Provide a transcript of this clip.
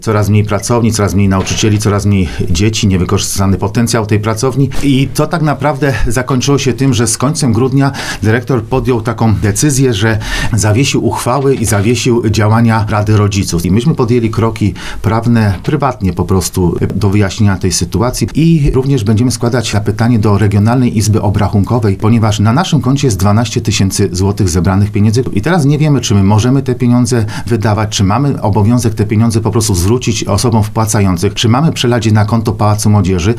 Coraz mniej pracowni, coraz mniej nauczycieli, coraz mniej dzieci, niewykorzystany potencjał tej pracowni. I to tak naprawdę zakończyło się tym, że z końcem grudnia dyrektor podjął taką decyzję, że zawiesił uchwały i zawiesił działania Rady Rodziców. I myśmy podjęli kroki prawne, prywatnie po prostu do wyjaśnienia tej sytuacji i również będziemy składać zapytanie do Regionalnej Izby Obrachunkowej, ponieważ na naszym koncie jest 12 000 złotych zebranych pieniędzy i teraz nie wiemy, czy my możemy te pieniądze wydawać, czy mamy obowiązek te pieniądze po prostu zwrócić osobom wpłacających, czy mamy przelać je na konto Pałacu Młodzieży.